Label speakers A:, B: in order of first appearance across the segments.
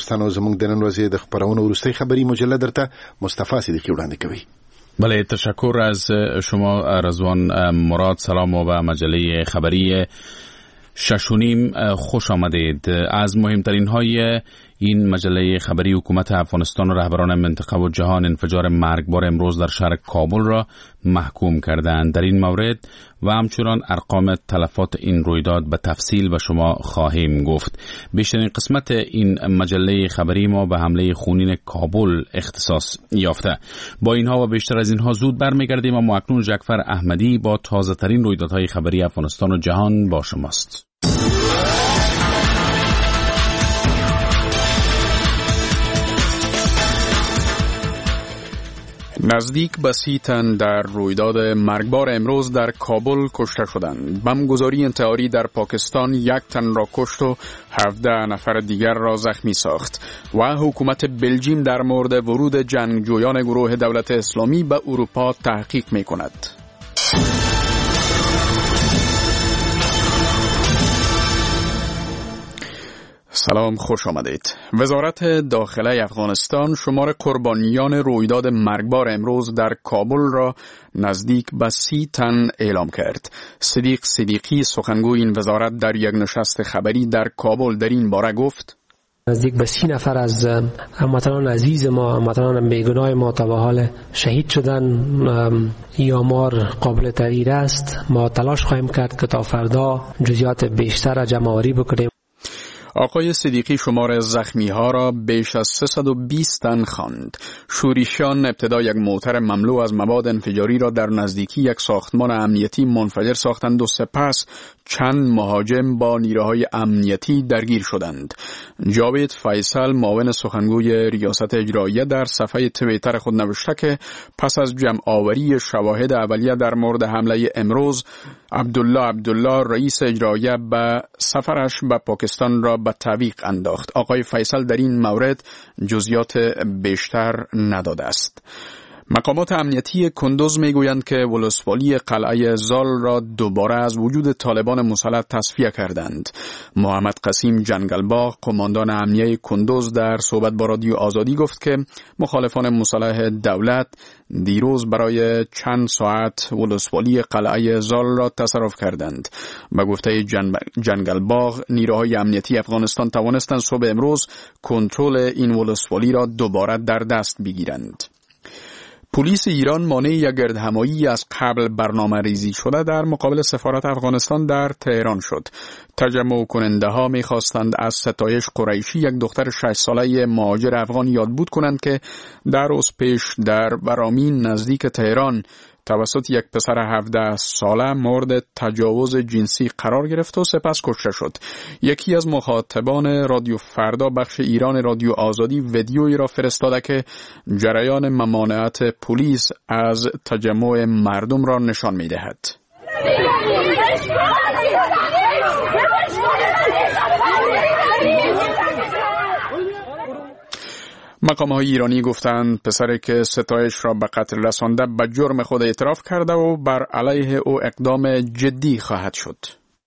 A: افغانستان او زموږ د نن ورځې د خبرونو وروستۍ خبري مجله درته مصطفی صدیقی وړاندې کوي.
B: بله، تشکر از شما رضوان مراد. سلام و به مجله خبری 6:30 خوش آمدید. از مهمترین های این مجله خبری حکومت افغانستان و رهبران منطقه و جهان انفجار مرگبار امروز در شهر کابل را محکوم کردند. در این مورد و همچنان ارقام تلفات این رویداد به تفصیل به شما خواهیم گفت. بیشترین قسمت این مجله خبری ما به حمله خونین کابل اختصاص یافته. با اینها و بیشتر از اینها زود برمیگردیم و اکنون جعفر احمدی با تازه ترین رویدادهای خبری افغانستان و جهان با شماست.
C: نزدیک به 30 تن در رویداد مرگبار امروز در کابل کشته شدند. بمبگذاری انتحاری در پاکستان 1 تن را کشت و 17 نفر دیگر را زخمی ساخت و حکومت بلژیم در مورد ورود جنگجویان گروه دولت اسلامی به اروپا تحقیق می کند. سلام، خوش آمدید. وزارت داخله افغانستان شمار قربانیان رویداد مرگبار امروز در کابل را نزدیک به 30 تن اعلام کرد. صدیق صدیقی سخنگوی این وزارت در یک نشست خبری در کابل در این باره گفت:
D: نزدیک به 30 نفر از هموطنان عزیز ما، هموطنان بیگناه ما تا به حال شهید شدن. این آمار قابل تغییر است. ما تلاش خواهیم کرد که تا فردا جزئیات بیشتر جمع آوری بکنیم.
C: آقای صدیقی شمار زخمی ها را بیش از 320 تن خواند. شورشیان ابتدا یک موتر مملو از مواد انفجاری را در نزدیکی یک ساختمان امنیتی منفجر ساختند و سپس چند مهاجم با نیروهای امنیتی درگیر شدند. جاوید فیصل معاون سخنگوی ریاست اجراییه در صفحه توییتر خود نوشته که پس از جمع آوری شواهد اولیه در مورد حمله امروز، عبدالله رئیس اجراییه به سفرش به پاکستان را به تعویق انداخت. آقای فیصل در این مورد جزئیات بیشتر نداده است. مقامات امنیتی کندوز میگویند که ولسوالی قلعه زال را دوباره از وجود طالبان مسلح تصفیه کردند. محمد قسیم جنگلباغ، قماندان امنیه کندوز، در صحبت با رادیو آزادی گفت که مخالفان مسلح دولت دیروز برای چند ساعت ولسوالی قلعه زال را تصرف کردند. به گفته جنگلباغ، نیروهای امنیتی افغانستان توانستند صبح امروز کنترل این ولسوالی را دوباره در دست بگیرند. پلیس ایران مانع یک گردهمایی از قبل برنامه ریزی شده در مقابل سفارت افغانستان در تهران شد. تجمع کننده ها می خواستند از ستایش قریشی، یک دختر 6 ساله مهاجر افغان، یادبود کنند که در روز پیش در برامین نزدیک تهران توسط یک پسر 17 ساله مورد تجاوز جنسی قرار گرفت و سپس کشته شد. یکی از مخاطبان رادیو فردا بخش ایران رادیو آزادی ویدیویی را فرستاده که جریان ممانعت پلیس از تجمع مردم را نشان می دهد. مقام‌های ایرانی گفتند پسری که ستایش را به قتل رسانده به جرم خود اعتراف کرده و بر علیه او اقدام جدی خواهد شد.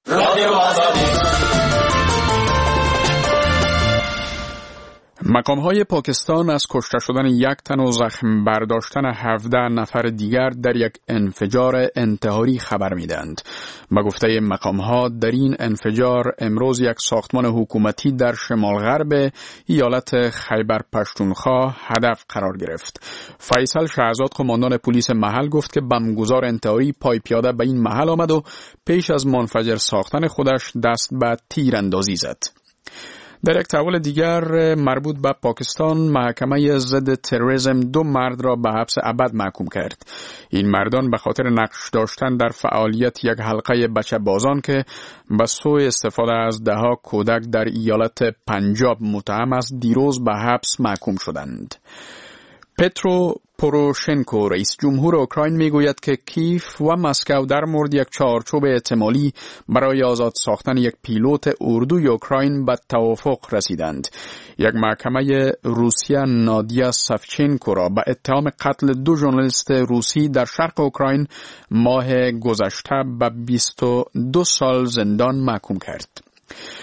C: مقام‌های پاکستان از کشته شدن 1 تن و زخم برداشتن 17 نفر دیگر در یک انفجار انتحاری خبر می‌دهند. به گفته مقام‌ها در این انفجار امروز یک ساختمان حکومتی در شمال غرب ایالت خیبر پشتونخوا هدف قرار گرفت. فیصل شهزاد، قماندان پلیس محل، گفت که بمبگذار انتحاری پای پیاده به این محل آمد و پیش از منفجر ساختن خودش دست به تیراندازی زد. در یک تحول دیگر مربوط به پاکستان، محکمه ضد تروریسم 2 مرد را به حبس ابد محکوم کرد. این مردان به خاطر نقش داشتن در فعالیت یک حلقه بچه بازان که به سوی استفاده از دهها کودک در ایالت پنجاب متهم است، دیروز به حبس محکوم شدند. پترو پوروشنکو، رئیس جمهور اوکراین، میگوید که کیف و مسکو در مورد یک چارچوب احتمالی برای آزاد ساختن یک پیلوت اردوی اوکراین به توافق رسیدند. یک محکمه روسیه نادیا سافچنکو را به اتهام قتل 2 ژورنالیست روسی در شرق اوکراین ماه گذشته به 22 سال زندان محکوم کرد.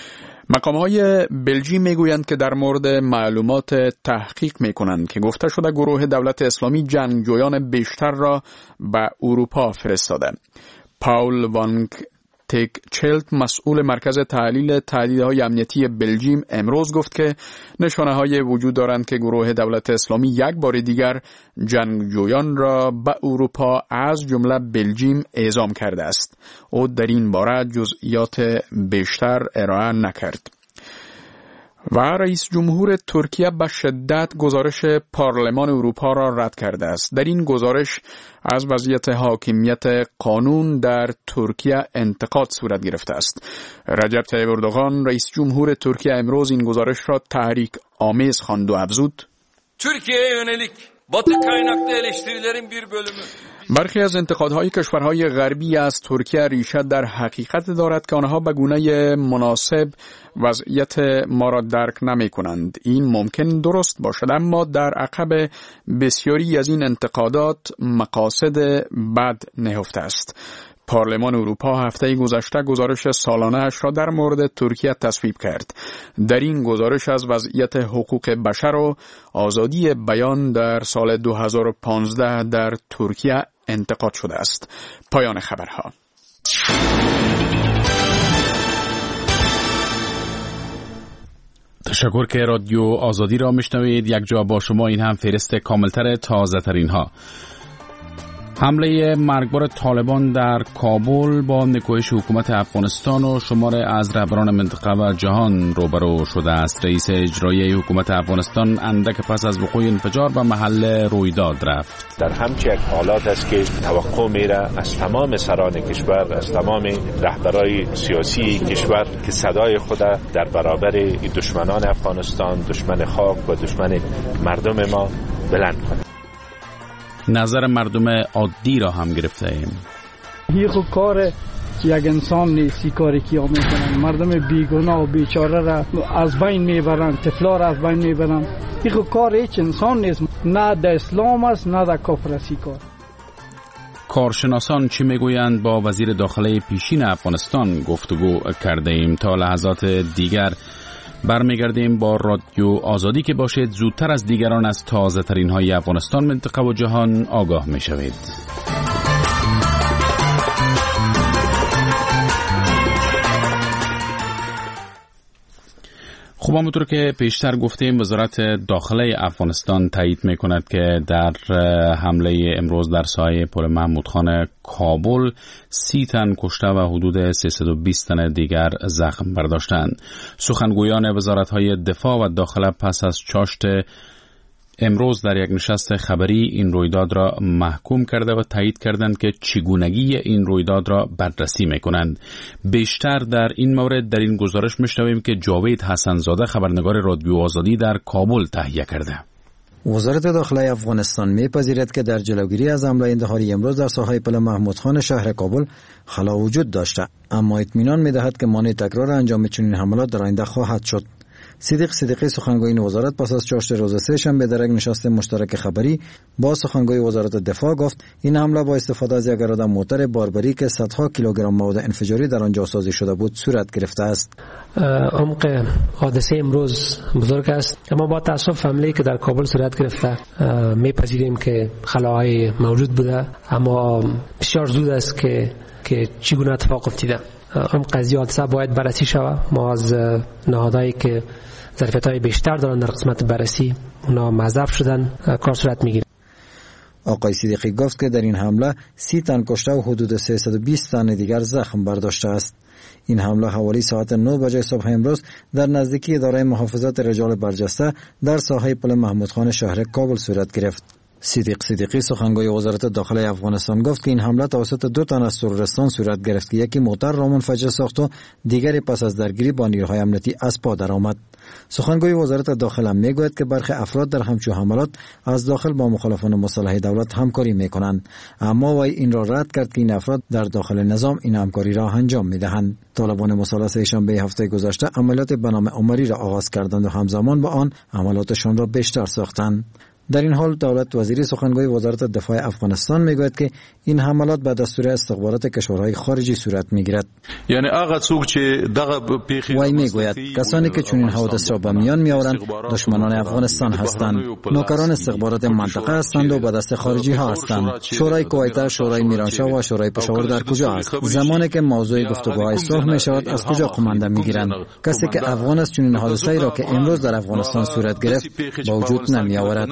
C: مقام‌های بلژیم میگویند که در مورد معلومات تحقیق میکنند که گفته شده گروه دولت اسلامی جنگجویان بیشتر را به اروپا فرستاده. پاول وانگ تیکچلت مسئول مرکز تحلیل تهدیدهای امنیتی بلژیم امروز گفت که نشانه‌های وجود دارند که گروه دولت اسلامی یک بار دیگر جنگجویان را به اروپا از جمله بلژیم اعزام کرده است. او در این باره جزئیات بیشتر ارائه نکرد. و رئیس جمهور ترکیه به شدت گزارش پارلمان اروپا را رد کرده است. در این گزارش از وضعیت حاکمیت قانون در ترکیه انتقاد صورت گرفته است. رجب طیب اردوغان رئیس جمهور ترکیه امروز این گزارش را تحریک آمیز خواند و افزود:
E: ترکیه یönelik Batı kaynaklı eleştirilerin bir bölümü.
C: برخی از انتقادهای کشورهای غربی از ترکیه ریشه در حقیقت دارد که آنها به گونه مناسب وضعیت ما را درک نمی کنند. این ممکن درست باشد، اما در عقب بسیاری از این انتقادات مقاصد بد نهفته است. پارلمان اروپا هفته گذشته گزارش سالانه‌اش را در مورد ترکیه تصویب کرد. در این گزارش از وضعیت حقوق بشر و آزادی بیان در سال 2015 در ترکیه انتقاد شده است. پایان خبرها.
B: تشکر که رادیو آزادی را میشنوید. یک جا با شما این هم فهرست کاملتر تازه ترین ها. حمله مرگبار طالبان در کابل با نکوهش حکومت افغانستان و شمار از رهبران منطقه و جهان روبرو شده است. رئیس اجرایی حکومت افغانستان اندک پس از وقوع انفجار به محل رویداد رفت.
F: در همچین یک حالات است که توقع میره از تمام سران کشور، از تمام رهبرای سیاسی کشور که صدای خود در برابر دشمنان افغانستان، دشمن خاک و دشمن مردم ما بلند کنند.
B: نظر مردم عادی را هم گرفته ایم.
G: این خود کار یک انسان نیستی کاری که میکنن. مردم بیگناه و بیچاره را از بین میبرن، طفلا را از بین میبرن. این خود کار هیچ انسان نیست، نه در اسلام است نه در کفر است. کار
B: کارشناسان چی میگویند؟ با وزیر داخله پیشین افغانستان گفتگو کرده ایم. تا لحظات دیگر برمیگردیم با رادیو آزادی که باشید زودتر از دیگران از تازه ترین های افغانستان، منطقه و جهان آگاه می شوید. خب همونطور که پیشتر گفتیم وزارت داخله افغانستان تایید می کند که در حمله امروز در سایه پل محمود خان کابل 30 تن کشته و حدود 320 تن دیگر زخم برداشتند. سخنگویان وزارت‌های دفاع و داخله پس از چاشت امروز در یک نشست خبری این رویداد را محکوم کرده و تایید کردند که چگونگی این رویداد را بررسی می‌کنند. بیشتر در این مورد در این گزارش می‌شنویم که جاوید حسن‌زاده خبرنگار رادیو آزادی در کابل تهیه کرده.
H: وزارت داخله افغانستان می‌پذیرد که در جلوگیری از حمله اندهاری امروز در ساحه پل محمود خان شهر کابل خلا وجود داشته، اما اطمینان می‌دهد که مانع تکرار انجام چنین حملات در آینده خواهد شد. صدیق صدیقی سخنگوی این وزارت پس از چاشت روز سه شنبه در یک نشست مشترک خبری با سخنگوی وزارت دفاع گفت این حمله با استفاده از یک اراده موتر باربری که صدها کیلوگرم مواد انفجاری در آن جاسازی شده بود صورت گرفته است.
D: عمق حادثه امروز بزرگ است، اما با تاسف حمله که در کابل صورت گرفته میپذیریم که خلاهای موجود بوده، اما بسیار زود است که چگونه اتفاق افتیده. این قضیه حادثه باید بررسی شود. ما از نهادهایی که ظرفیت‌های بیشتر دارن در قسمت بررسی اونا محذوف شدن کار صورت میگیره.
H: آقای صدیقی گفت که در این حمله 30 تن کشته و حدود 320 تن دیگر زخم برداشته است. این حمله حوالی ساعت 9 بجه صبح امروز در نزدیکی اداره محافظت رجال برجسته در ساحه پل محمود خان شهر کابل صورت گرفت. صدیقی سخنگوی وزارت داخله افغانستان گفت که این حمله توسط 2 تن از تروریستان صورت گرفت که یکی موتر را منفجر ساخت و دیگری پس از درگیری با نیروهای امنیتی از پا درآمد. سخنگوی وزارت داخله میگوید که برخی افراد در همچون حملات از داخل با مخالفان مسلح دولت همکاری میکنند، اما وی این را رد کرد که این افراد در داخل نظام این همکاری را انجام میدهند. طالبان مسلح سه‌شنبه هفته گذشته عملیات به نام عمری را آغاز کردند و همزمان با آن عملاتشان را بیشتر ساختند. در این حال دولت وزیری سخنگوی وزارت دفاع افغانستان میگوید که این حملات به دستور استخبارات کشورهای خارجی صورت میگیرد.
I: یعنی هغه څوک چې دغه پیښې
H: وای میگوید کسانی که چنین حوادث را به میان میآورند دشمنان افغانستان هستند، نوکران استخبارات منطقه هستند و به دست خارجی ها هستند. شورای کویت، شورای میرانشاه و شورای پشاور در کجا است؟ زمانی که موضوع گفتگوهای صلح می شود از کجا قمانده میگیرند؟ کسی که افغان است چنین حادثه‌ای را که امروز در افغانستان صورت گرفت با وجود نمی آورد.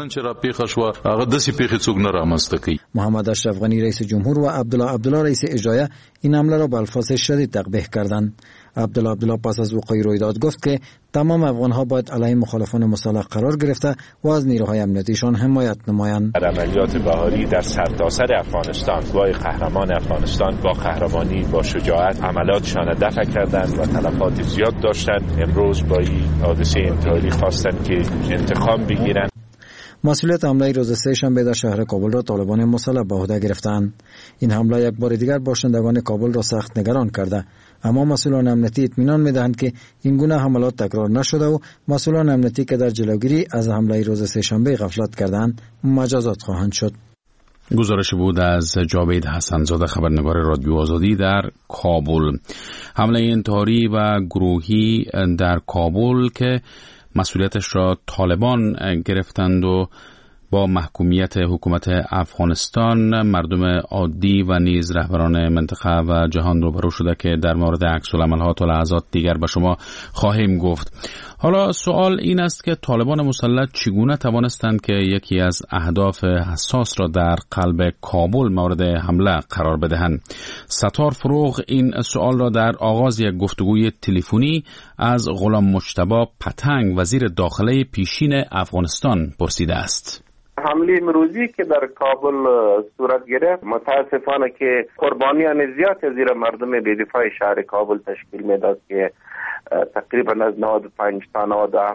H: محمد اشرف غنی رئیس جمهور و عبدالله رئیس اجرایه این حمله را با الفاظ شدید تقبیح کردند. عبدالله پس از وقوع رویداد گفت که تمام افغان‌ها باید علیه مخالفان مسلح قرار گرفته و از نیروهای امنیتیشان حمایت نمایند.
F: در عملیات بهاری در سرتاسر افغانستان گواه قهرمان افغانستان با قهرمانی با شجاعت عملیاتشان دفع کردند و تلفات زیاد داشتند. امروز با این حادثه انتحاری خواستند که انتقام بگیرند.
H: مسئولیت حمله روز سه‌شنبه در شهر کابل را طالبان مسلح به عهده گرفتند. این حمله یک بار دیگر باشندگان کابل را سخت نگران کرده، اما مسئولان امنیتی اطمینان می‌دهند که این گونه حملات تکرار نشده و مسئولان امنیتی که در جلوگیری از حمله روز سه‌شنبه غفلت کردند مجازات خواهند شد.
B: گزارش بود از جاوید حسن‌زاده، خبرنگار رادیو آزادی در کابل. حمله انتحاری و گروهی در کابل که مسئولیتش را طالبان گرفتند و با محکومیت حکومت افغانستان مردم عادی و نیز رهبران منطقه و جهان روبرو شده که در مورد عکس‌العمل‌ها تا لحظات دیگر به شما خواهیم گفت. حالا سوال این است که طالبان مسلح چگونه توانستند که یکی از اهداف حساس را در قلب کابل مورد حمله قرار بدهند؟ ستار فروغ این سوال را در آغاز یک گفتگوی تلفنی از غلام مجتبی پتنگ وزیر داخله پیشین افغانستان پرسیده است.
J: حمله امروزی که در کابل صورت گرفت متاسفانه که قربانیان زیاد زیر مردم بی‌دفاع شهر کابل تشکیل میداد که تقریبا از 95 تا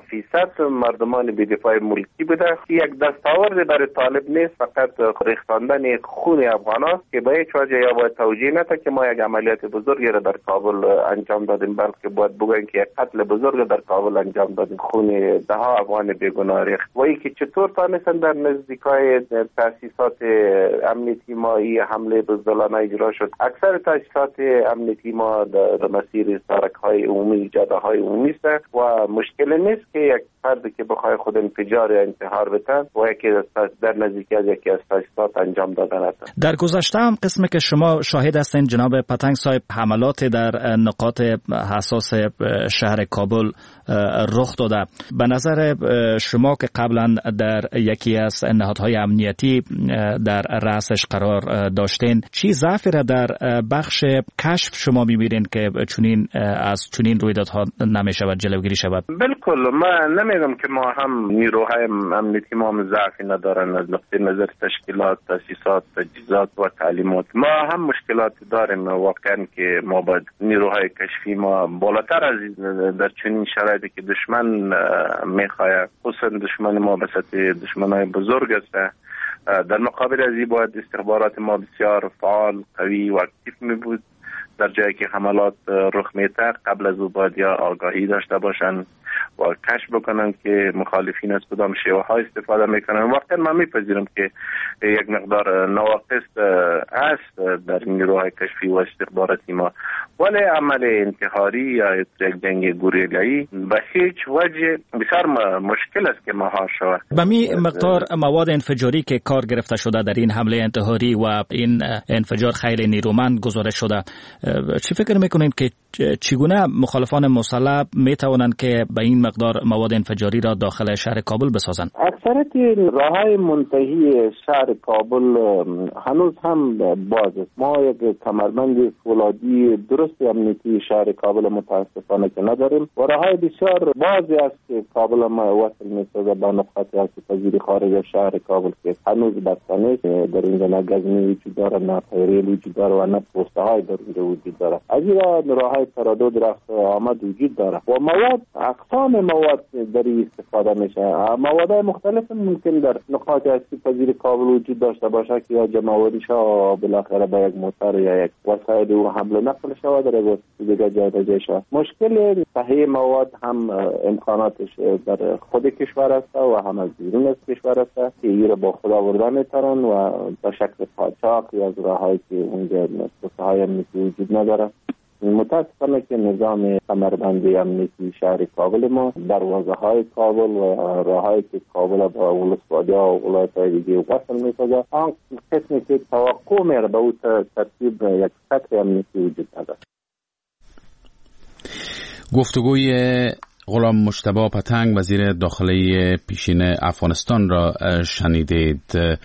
J: 97% مردمان بی‌دفاع ملکی بوده. یک دستاورد برای طالب نیست، فقط ریختاندن خون افغان است که به هیچ وجه یا باید توجیه نده که ما یک عملیات بزرگی را در کابل انجام دادیم، بلکه باید بگوییم که یک قتل بزرگ در کابل انجام دادیم، خون ده ها افغان بیگناه ریخت. و اینکه چطور تانستن در نزدیکای تاسیسات امنیتی ما این حمله بزدلانه اجرا شد. اکثر تاسیسات امنیتی ما در مسیر سرک‌های عمومی، جاده‌های عمومی است و مشکل نیست که یک فردی که بخواد خود انفجار یا انتحار بده و یکی در نزدیکی از یکی از تاسیسات انجام دادن است.
K: در گذشته هم قسمی که شما شاهد هستین جناب پتنگ صاحب حملات در نقاط حساس شهر کابل رخ داده. به نظر شما که قبلا در یکی از نهادهای امنیتی در رأسش قرار داشتین، چی ضعفی را در بخش کشف شما می‌بینید که از چنین رویدادها نمی‌شود جلوگیری شود؟
J: بالکل، ما نمیگم که ما هم نیروهای امنیتی ما هم ضعفی ندارن از نقطه نظر تشکیلات، تاسیسات، تجهیزات و تعلیمات. ما هم مشکلات داریم واقعا که ما باید نیروهای کشفی ما بالاتر از در چنین شرایطی که دشمن میخواه، خصوصا دشمن ما به سطح دشمنای بزرگ است، در مقابل از این باید استخبارات ما بسیار فعال، قوی و اکتیو می بود. در جایی که حملات رخ میده قبل از او باید یا آگاهی داشته باشن و کشف بکنن که مخالفین از کدام شیوه ها استفاده میکنن. واقعا من میپذیرم که یک مقدار نواقص است در نیروهای کشفی و استخباراتی ما، ولی عمل انتحاری یا یک جنگ گوریلایی به هیچ وجه بسیار مشکل است که مهار شود.
K: به می مقدار مواد انفجاری که کار گرفته شده در این حمله انتحاری و این انفجار خیلی نیرومند گزارش شده، چی فکر میکنین که چگونه مخالفان مسلح میتوانند که به این مقدار مواد انفجاری را داخل شهر کابل بسازند؟
J: اکثریت راههای منتهی شهر کابل هنوز هم باز است. ما یک کمربند فولادی درست امنیتی شهر کابل متاسفانه که نداریم و راههای بسیار بازی است که کابل ما وصل میسازه به نقاط پذیری خارج از شهر کابل که هنوز بسته نیست. در اینجا نه گزمی وجود داره، نه پیریل وجود داره و نه پوسته های در اینجا وجود داره. از این راههای تردد رفت آمد وجود داره و مواد، اقسام مواد در این استفاده میشه. مواد مختلف مختلف ممکن در نقاط هستی پذیر کابل وجود داشته باشه که یا جمع‌آوری شود بالاخره به یک موتر یا یک وسایل و حمل و نقل شود در یک دیگه جابجا شود. مشکل صحیح مواد هم امکاناتش در خود کشور است و هم از بیرون از کشور است که این را با خود آوردن میترن و به شکل قاچاق یا از راهایی که اونجا توسعه امنیتی وجود نداره. متاسفانه که نظام کمربندی امنیتی شهر کابل ما دروازه های کابل و راههایی که کابل با ولسوالی ها و ولایت‌های دیگه وصل می‌سازه آن قسمی که توقع میره به اون ترتیب یک سطح امنیتی وجود نداره.
B: گفتگوی غلام مجتبی پتنگ وزیر داخلی پیشین افغانستان را شنیدید.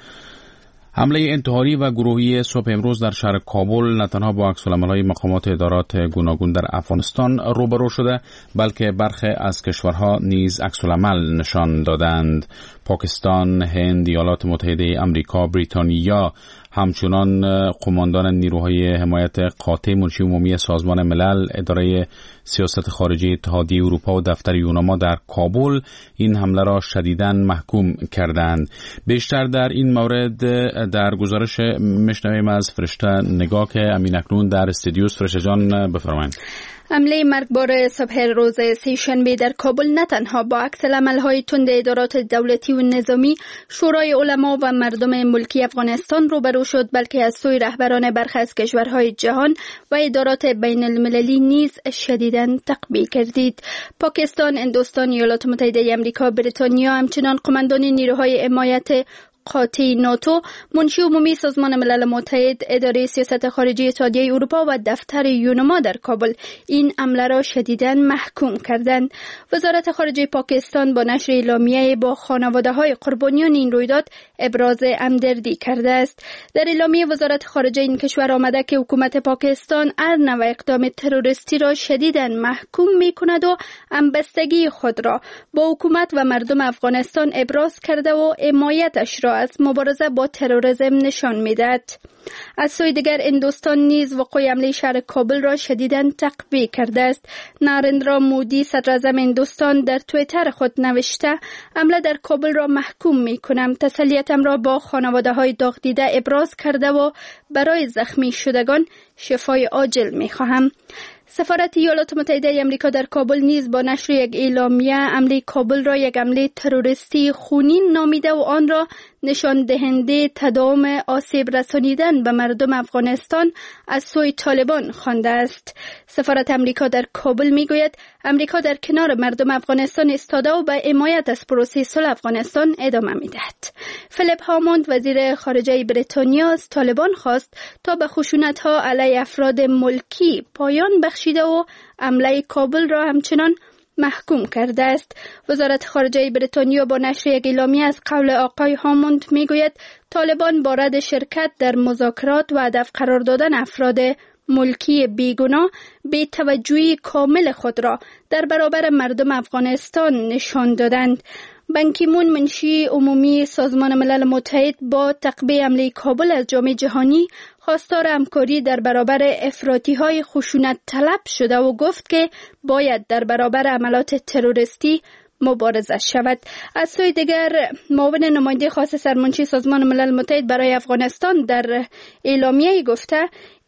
B: حمله انتحاری و گروهی صبح امروز در شهر کابل نه تنها با عکس‌العمل‌های مقامات ادارات گوناگون در افغانستان روبرو شده بلکه برخی از کشورها نیز عکس‌العمل نشان دادند. پاکستان، هند، ایالات متحده آمریکا، بریتانیا همچنان قماندان نیروهای حمایت قاطع منشی عمومی سازمان ملل، اداره سیاست خارجی اتحادیه اروپا و دفتر یوناما در کابل این حمله را شدیداً محکوم کردند. بیشتر در این مورد در گزارش میشنویم از فرشته نگاه که امین اکنون در استودیوس. فرشته جان بفرمایید.
L: حمله مرگبار صبح روز سه‌شنبه در کابل نه تنها با عکس‌العمل‌های تند ادارات دولتی و نظامی، شورای علما و مردم ملکی افغانستان روبرو شد بلکه از سوی رهبران برخی از کشورهای جهان و ادارات بین المللی نیز شدیداً تقبیح گردید. پاکستان، هندوستان، ایالات متحده آمریکا، بریتانیا همچنان قماندان نیروهای حمایت قاطع ناتو، منشی عمومی سازمان ملل متحد، اداره سیاست خارجی اتحادیه اروپا و دفتر یوناما در کابل این حمله را شدیداً محکوم کردند. وزارت خارجه پاکستان با نشر اعلامیه با خانواده‌های قربانیان این رویداد ابراز همدردی کرده است. در اعلامیه وزارت خارجه این کشور آمده که حکومت پاکستان هر نوع اقدام تروریستی را شدیداً محکوم می‌کند و همبستگی خود را با حکومت و مردم افغانستان ابراز کرده و حمایتش را از مبارزه با تروریسم نشان می‌دهد. از سوی دیگر هندوستان نیز وقوع حمله شهر کابل را شدیداً تقبیح کرده است. نارندرا مودی صدراعظم هندوستان در توییتر خود نوشته حمله در کابل را محکوم می‌کنم، تسلیتم را با خانواده‌های داغ دیده ابراز کرده و برای زخمی شدگان شفای عاجل می‌خواهم. سفارت ایالات متحده آمریکا در کابل نیز با نشر یک اعلامیه حمله کابل را یک حمله تروریستی خونین نامیده و آن را نشان دهنده تداوم آسیب رسانیدن به مردم افغانستان از سوی طالبان خوانده است. سفارت آمریکا در کابل میگوید آمریکا در کنار مردم افغانستان ایستاده و به حمایت از پروسه صلح افغانستان ادامه میدهد. فیلیپ هاموند وزیر خارجه بریتانیا از طالبان خواست تا به خشونت‌ها علیه افراد ملکی پایان بخشیده و حمله کابل را همچنان محکوم کرده است. وزارت خارجه بریتانیا با نشر یک اعلامیه از قول آقای هاموند میگوید طالبان با رد شرکت در مذاکرات و هدف قرار دادن افراد ملکی بیگناه بی توجهی کامل خود را در برابر مردم افغانستان نشان دادند. بان کی مون منشی عمومی سازمان ملل متحد با تقبیح حمله کابل از جامعه جهانی خواستار همکاری در برابر افراطی‌های خشونت طلب شده و گفت که باید در برابر عملات تروریستی مبارزه شود. از سوی دیگر معاون نماینده خاص سرمنشی سازمان ملل متحد برای افغانستان در اعلامیه گفته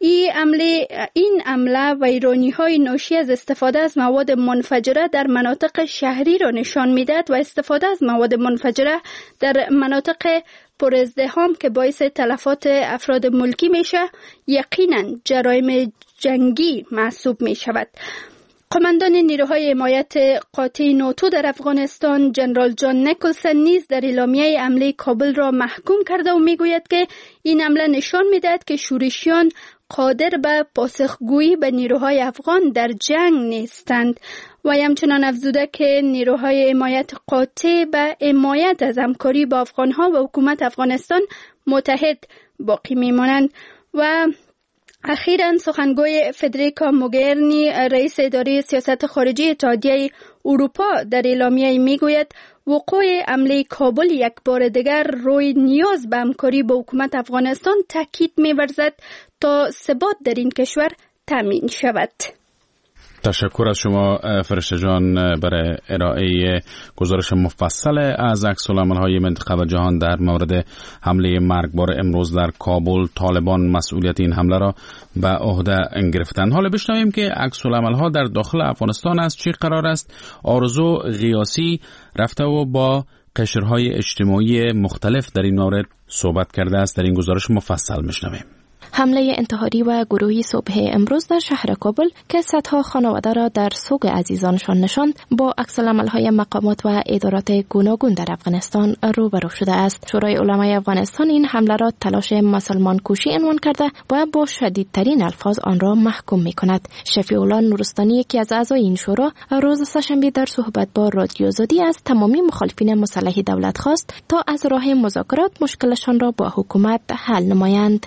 L: این حمله ویرانی‌های ناشی از استفاده از مواد منفجره در مناطق شهری را نشان می‌دهد و استفاده از مواد منفجره در مناطق پر ازدحام که باعث تلفات افراد ملکی میشه یقینا جرایم جنگی محسوب می شود. قماندان نیروهای حمایت قاطع ناتو در افغانستان جنرال جان نیکلسن نیز در اعلامیه حمله کابل را محکوم کرده و میگوید که این حمله نشان میدهد که شورشیان قادر به پاسخگویی به نیروهای افغان در جنگ نیستند و همچنان افزوده که نیروهای حمایت قاطع به حمایت از همکاری با افغانها و حکومت افغانستان متحد باقی میمانند. و اخیراً سخنگوی فدریکا موگرینی رئیس اداره سیاست خارجی اتحادیه اروپا در اعلامیه میگوید وقوع حمله کابل یک بار دیگر روی نیاز به همکاری با حکومت افغانستان تاکید می‌ورزد تا ثبات در این کشور تامین شود.
B: تشکر از شما فرشته جان برای ارائه گزارش مفصل از عکس‌العمل‌های منطقه و جهان در مورد حمله مرگبار امروز در کابل. طالبان مسئولیت این حمله را به عهده گرفتند. حالا بشنویم که عکس‌العمل‌ها در داخل افغانستان از چی قرار است. آرزو غیاسی رفته و با قشرهای اجتماعی مختلف در این مورد صحبت کرده است. در این گزارش مفصل میشنویم.
M: حمله انتحاری و گروهی صبح امروز در شهر کابل که صدها خانواده را در سوگ عزیزانشان نشاند با عکس‌العمل‌های مقامات و ادارات گوناگون در افغانستان روبرو شده است. شورای علمای افغانستان این حمله را تلاش مسلمان کشی عنوان کرده و با شدیدترین الفاظ آن را محکوم می‌کند. شفیع الله نورستانی یکی از اعضای این شورا روز سه‌شنبه در صحبت با رادیو آزادی از تمامی مخالفین مسلح دولت خواست تا از راه مذاکرات مشکلشان را با حکومت حل نمایند.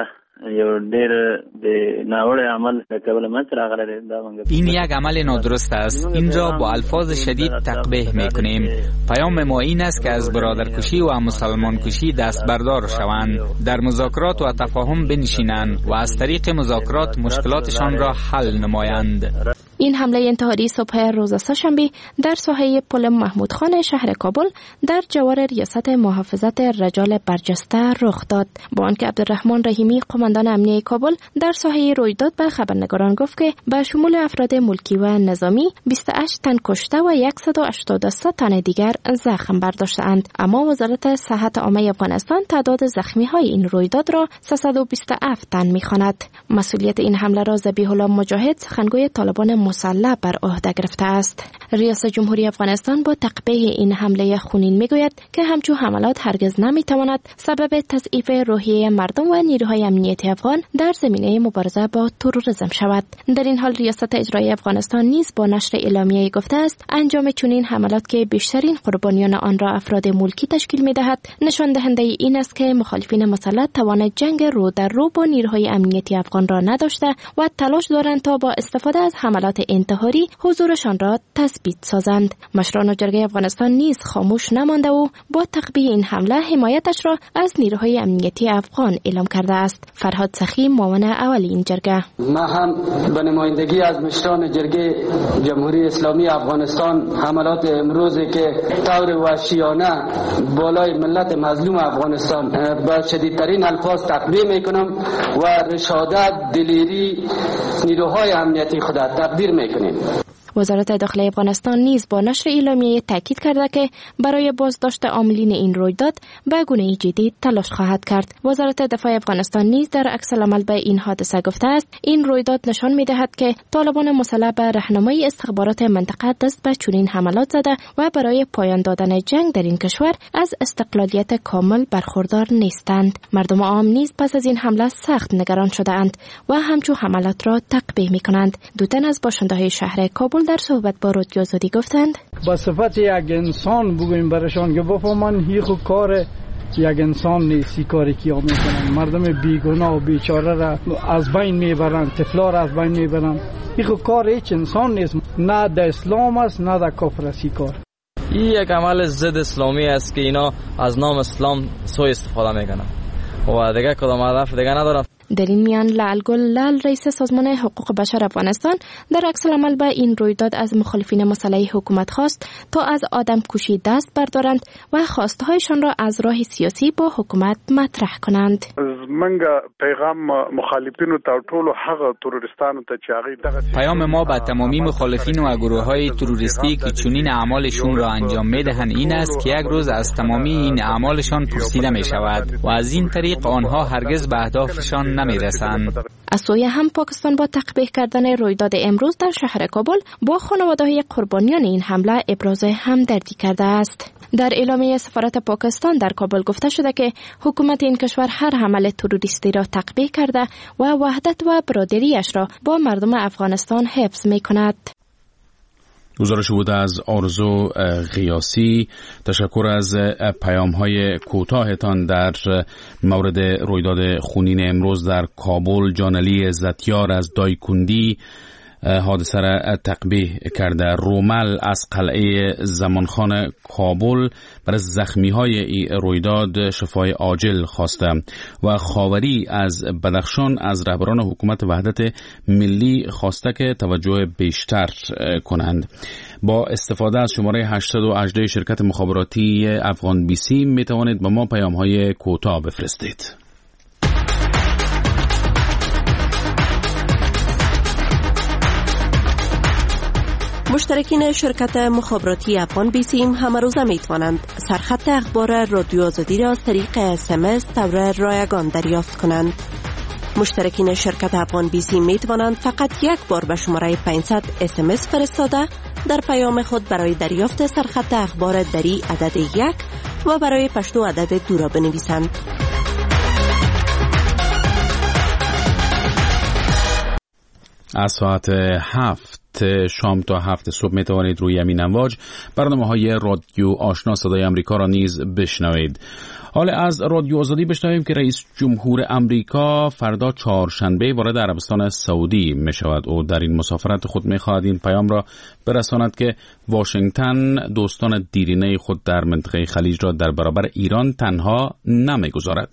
N: این یک عمل نادرست است. اینجا با الفاظ شدید تقبیح میکنیم. پیام ما این است که از برادرکشی و مسلمان کشی دست بردار شوند، در مذاکرات و تفاهم بنشینند و از طریق مذاکرات مشکلاتشان را حل نمایند.
M: این حمله انتحاری صبح روز سه‌شنبه در ساحه پل محمود خان شهر کابل در جوار ریاست محافظت رجال برجسته رخ داد. با آنکه عبدالرحمن رحیمی قماندان امنیه کابل در ساحه رویداد به خبرنگاران گفت که به شمول افراد ملکی و نظامی 28 تن کشته و 183 تن دیگر زخم برداشته‌اند، اما وزارت صحت عامه افغانستان تعداد زخمی‌های این رویداد را 327 تن می‌خواند. مسئولیت این حمله را ذبیح الله مجاهد سخنگوی طالبان مسلح بر عهده گرفته است. ریاست جمهوری افغانستان با تقبیح این حمله خونین میگوید که همچون حملات هرگز نمیتواند سبب تضعیف روحیه مردم و نیروهای امنیتی افغان در زمینه مبارزه با تروریسم شود. در این حال ریاست اجرایی افغانستان نیز با نشر اعلامیه‌ای گفته است انجام چنین حملات که بیشترین قربانیان آن را افراد ملکی تشکیل میدهد نشان دهنده این است که مخالفین مسلح توان جنگ رو در رو با نیروهای امنیتی افغان را نداشته و تلاش دارند تا با استفاده از حملات انتحاری حضورشان را تثبیت سازند. مشران جرگه افغانستان نیز خاموش نمانده و با تقبیح این حمله حمایتش را از نیروهای امنیتی افغان اعلام کرده است. فرهاد سخی معاون اول این جرگه:
O: ما هم به نمایندگی از مشران جرگه جمهوری اسلامی افغانستان حملات امروزی که طور وحشیانه بالای ملت مظلوم افغانستان با شدیدترین الفاظ تقبیح میکنم و رشادت دلیری نیروهای امنیتی خود تقدیر میکنیم.
M: وزارت داخلی افغانستان نیز با نشر اعلامیه تاکید کرده که برای بازداشت عاملین این رویداد به گونه جدی تلاش خواهد کرد. وزارت دفاع افغانستان نیز در عکس‌العمل به این حادثه گفته است این رویداد نشان می‌دهد که طالبان مسلح به راهنمایی استخبارات منطقه دست به چنین حملات زده و برای پایان دادن جنگ در این کشور از استقلالیت کامل برخوردار نیستند. مردم عام نیز پس از این حمله سخت نگران شده‌اند و همچون حملات را تقبیح می‌کنند. دو تن از باشنده‌های شهر کابل در صحبت با رادیو آزادی گفتند
G: با صفت یک انسان بگویم برشان که بفهمن هیچ کار یک انسان نیست کاری که میکنن. مردم بیگناه و بیچاره را از بین میبرن، طفلا را از بین میبرن. هیچ کار هیچ انسان نیست، نه در اسلام است نه در کفر است. کار
P: این یک عمل ضد اسلامی است که اینا از نام اسلام سوء استفاده میکنن و دیگه کدام هدف دیگه ندارن.
M: در این میان لعل گل لال رئیس سازمان حقوق بشر افغانستان در عکس‌العمل به این رویداد از مخالفین مسلح حکومت خواست تا از آدم کشی دست بردارند و خواستهایشان را از راه سیاسی با حکومت مطرح کنند.
N: پیام ما به تمامی مخالفین و گروه‌های تروریستی که چنین اعمالشون را انجام می‌دهند این است که یک روز از تمامی این اعمالشان پرسیده می‌شود و از این طریق آنها هرگز به اهدافشان نمی‌رسند.
M: از سوی هم پاکستان با تقبیح کردن رویداد امروز در شهر کابل با خانواده‌های قربانیان این حمله ابراز همدردی کرده است. در اعلامیه سفارت پاکستان در کابل گفته شده که حکومت این کشور هر حمله تروریستی را تقبیح کرده و وحدت و برادری‌اش را با مردم افغانستان حفظ می‌کند.
B: گزارش بود از آرزو غیاسی. تشکر از پیام‌های کوتاهتان در مورد رویداد خونین امروز در کابل. جانعلی عزتیار از دایکندی حادثه را تقبیح کرده. رومل از قلعه زمانخان کابل برای زخمی های رویداد شفای عاجل خواسته و خاوری از بدخشان از رهبران حکومت وحدت ملی خواسته که توجه بیشتر کنند. با استفاده از شماره 818 شرکت مخابراتی افغان بیسی می توانید به ما پیام های کوتاه بفرستید.
Q: مشترکین شرکت مخابراتی افغان بیسیم همه روزه می توانند سرخط اخبار رادیو آزادی را از طریق SMS طور رایگان دریافت کنند. مشترکین شرکت افغان بیسیم می توانند فقط یک بار به شماره 500 SMS فرستاده در پیام خود برای دریافت سرخط اخبار دری عدد 1 و برای پشتو عدد 2 را بنویسند.
B: از ساعت 7 شام تا 7 صبح می توانید روی همین امواج برنامه‌های رادیو آشنا صدای امریکا را نیز بشنوید. حال از رادیو آزادی بشنویم که رئیس جمهور امریکا فردا چهارشنبه وارد عربستان سعودی می شود. او در این مسافرت خود می خواهد این پیام را برساند که واشنگتن دوستان دیرینه خود در منطقه خلیج را در برابر ایران تنها نمی گذارد.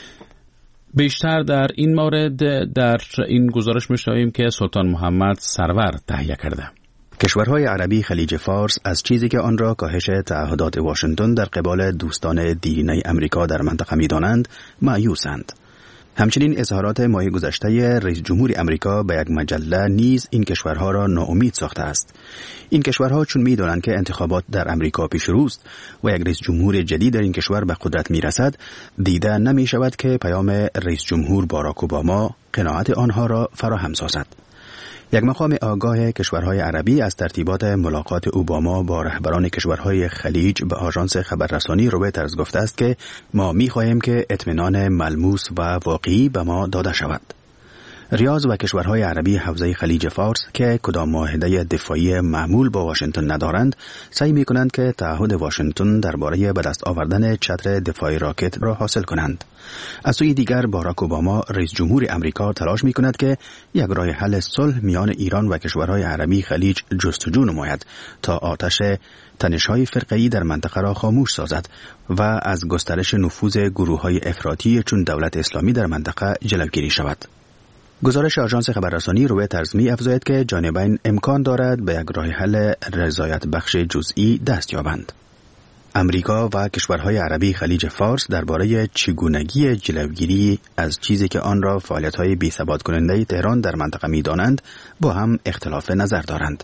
B: بیشتر در این مورد در این گزارش می‌شنویم که سلطان محمد سرور تهیه کرده.
R: کشورهای عربی خلیج فارس از چیزی که آن را کاهش تعهدات واشنگتن در قبال دوستان دیرینه امریکا در منطقه می‌دانند مایوسند. همچنین اظهارات ماه گذشته رئیس جمهور امریکا به یک مجله نیز این کشورها را ناامید ساخته است. این کشورها چون می‌دانند که انتخابات در امریکا پیش روست و یک رئیس جمهور جدید در این کشور به قدرت می‌رسد، دیده نمی‌شود که پیام رئیس جمهور باراک اوباما قناعت آنها را فراهم سازد. یک مقام آگاه کشورهای عربی از ترتیبات ملاقات اوباما با رهبران کشورهای خلیج به آژانس خبررسانی رویترز گفته است که ما می‌خواهیم که اطمینان ملموس و واقعی به ما داده شود. ریاض و کشورهای عربی حوزه خلیج فارس که کدام معاهده دفاعی معمول با واشنگتن ندارند، سعی می‌کنند که تعهد واشنگتن درباره به دست آوردن چتر دفاعی راکت را حاصل کنند. از سوی دیگر باراک اوباما رئیس جمهور امریکا تلاش می‌کند که یک راه حل صلح میان ایران و کشورهای عربی خلیج جستجو نماید تا آتش تنش‌های فرقه‌ای در منطقه را خاموش سازد و از گسترش نفوذ گروه‌های افراطی چون دولت اسلامی در منطقه جلوگیری شود. گزارش آژانس خبررسانی رویترز می‌افزاید که جانبین امکان دارد به یک راه حل رضایت بخش جزئی دست یابند. امریکا و کشورهای عربی خلیج فارس درباره چگونگی جلوگیری از چیزی که آن را فعالیت‌های بی‌ثبات کننده تهران در منطقه می‌دانند با هم اختلاف نظر دارند.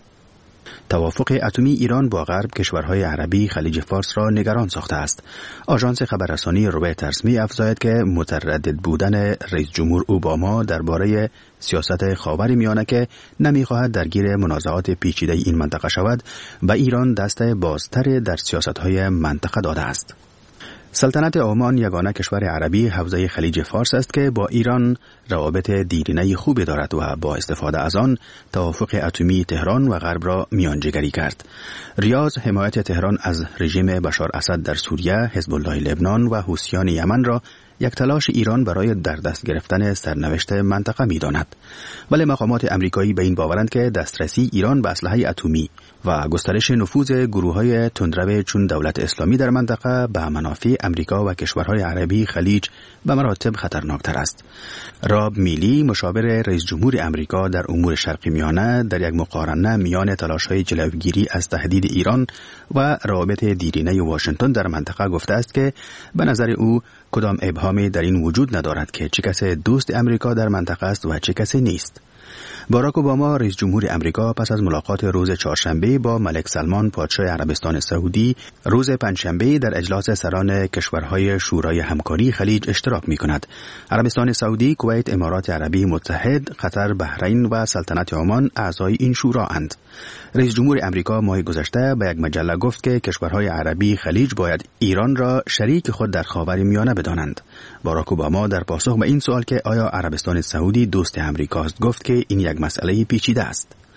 R: توافق اتمی ایران با غرب کشورهای عربی خلیج فارس را نگران ساخته است. آژانس خبررسانی رویترز می‌افزاید که متردد بودن رئیس جمهور اوباما درباره سیاست خاورمیانه که نمی‌خواهد درگیر منازعات پیچیده این منطقه شود، به ایران دست بازتر در سیاست‌های منطقه داده است. سلطنت عمان یگانه کشور عربی حوزه خلیج فارس است که با ایران روابط دیرینه خوبی دارد و با استفاده از آن توافق اتمی تهران و غرب را میانجیگری کرد. ریاض حمایت تهران از رژیم بشار اسد در سوریه، حزب الله لبنان و حوثیان یمن را یک تلاش ایران برای در دست گرفتن سرنوشت منطقه می‌داند. ولی مقامات امریکایی به این باورند که دسترسی ایران به اسلحه اتمی و گسترش نفوذ گروه‌های تندرو چون دولت اسلامی در منطقه به منافع امریکا و کشورهای عربی خلیج به مراتب خطرناکتر است. راب میلی مشاور رئیس جمهور امریکا در امور شرقی میانه در یک مقارنه میان تلاش‌های جلوگیری از تهدید ایران و روابط دیرینه واشنگتن در منطقه گفته است که به نظر او کدام ابهامی در این وجود ندارد که چه کسی دوست امریکا در منطقه است و چه کسی نیست. باراک اوباما رئیس جمهور امریکا پس از ملاقات روز چهارشنبه با ملک سلمان پادشاه عربستان سعودی روز پنجشنبه در اجلاس سران کشورهای شورای همکاری خلیج اشتراک می‌کند. عربستان سعودی، کویت، امارات عربی متحد، قطر، بحرین و سلطنت عمان اعضای این شورا اند. رئیس جمهور امریکا ماه گذشته به یک مجله گفت که کشورهای عربی خلیج باید ایران را شریک خود در خاورمیانه بدانند. باراک اوباما در پاسخ به این سوال که آیا عربستان سعودی دوست امریکاست گفت که این یک مسئله پیچیده است.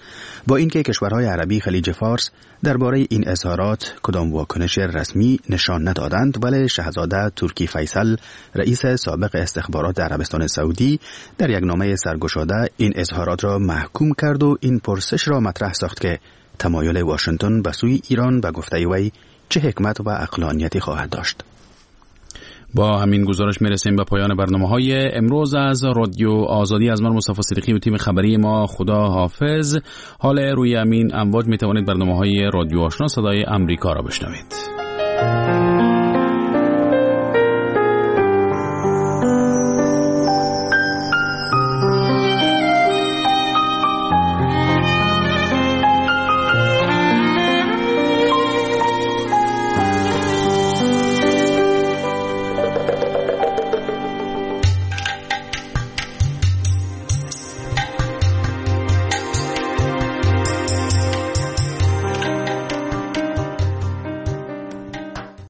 R: با اینکه کشورهای عربی خلیج فارس درباره این اظهارات کدام واکنش رسمی نشان ندادند، ولی شاهزاده ترکی فیصل رئیس سابق استخبارات عربستان سعودی در یک نامه سرگشاده این اظهارات را محکوم کرد و این پرسش را مطرح ساخت که تمایل واشنگتن به سوی ایران به گفته وی چه حکمت و عقلانیتی خواهد داشت.
B: با همین گزارش میرسیم به پایان برنامه‌های امروز از رادیو آزادی. از من مصطفی صدیقی و تیم خبری ما خدا حافظ. حال روی همین امواج میتوانید برنامه‌های رادیو آشنا صدای امریکا را بشنوید.